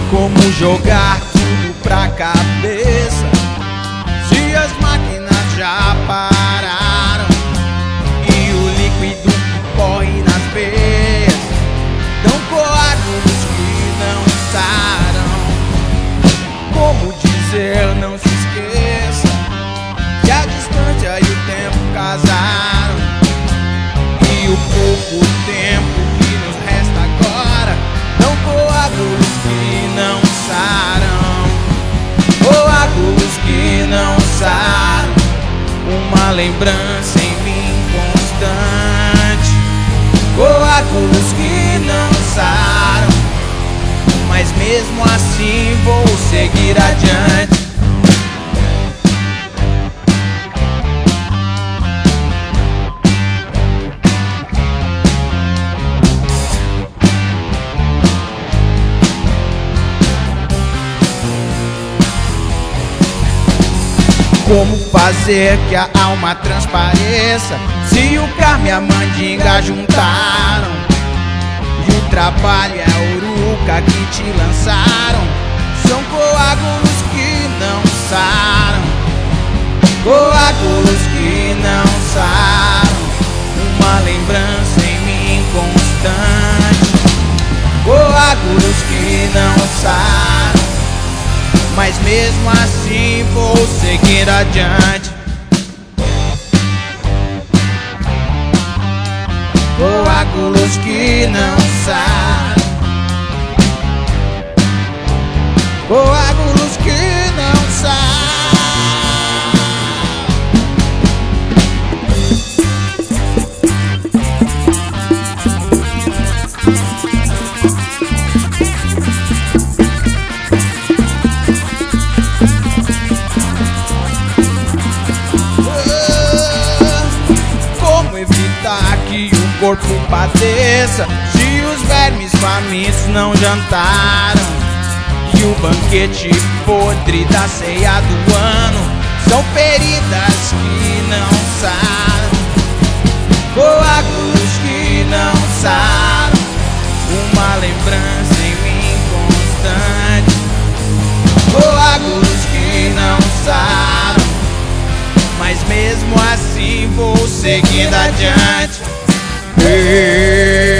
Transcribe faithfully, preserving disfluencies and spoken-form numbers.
Como jogar tudo pra cabeça se as máquinas já pararam e o líquido que corre nas veias dão coágulos que não saram? Como dizer não se esqueça que a distância e o tempo casaram e o pouco tempo que nos resta agora dão coágulos que não saram, coágulos que não saram, uma lembrança em mim constante, coágulos que não saram, mas mesmo assim vou seguir adiante. Como fazer que a alma transpareça se o carme e a mandinga juntaram e o trabalho e a uruca que te lançaram são coágulos que não saram, coágulos que não saram, uma lembrança em mim constante, coágulos que não saram, mas mesmo assim vou seguir adiante. Coágulos que não saram, coágulos que não saram. Que o corpo padeça se os vermes famintos não jantaram e o banquete podre da ceia do ano são feridas que não saram, coágulos que não saram, uma lembrança em mim constante, coágulos que não saram, mas mesmo assim vou seguindo adiante. Hey.